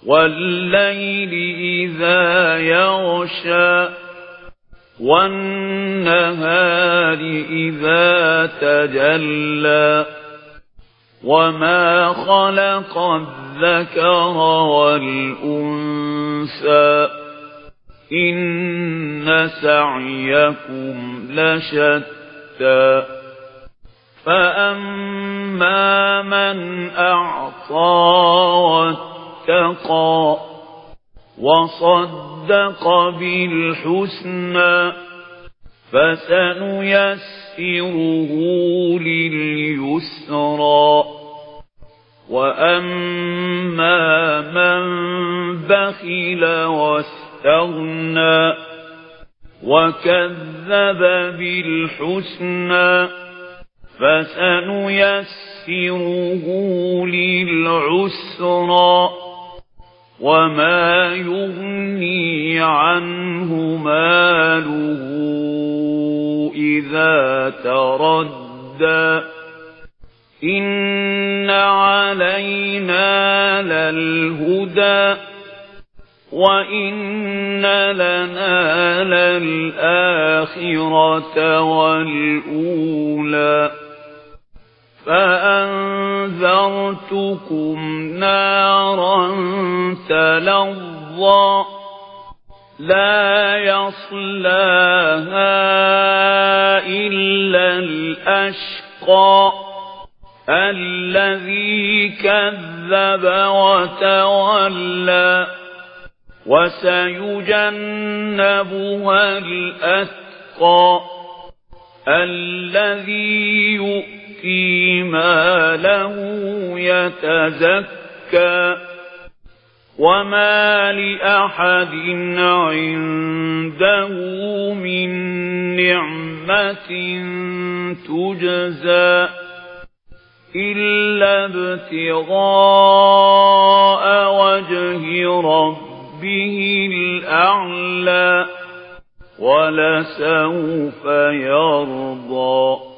والليل إذا يغشى والنهار إذا تجلى وما خلق الذكر والأنثى إن سعيكم لشتى فأما من أعطى واتقى وصدق بالحسنى فسنيسره لليسرى وأما من بخل واستغنى وكذب بالحسنى فسنيسره للعسرى وما يغني عنه ماله إذا تردى إن علينا للهدى وإن لنا للآخرة والأولى فأنذرتكم نارا تلظى لا يصلاها إلا الأشقى الذي كذب وتولى وسيجنبها الأتقى الذي يؤتي ماله يتزكى وما لأحد عنده من نعمة تجزى إلا ابتغاء وجه ربه الأعلى ولسوف يرضى.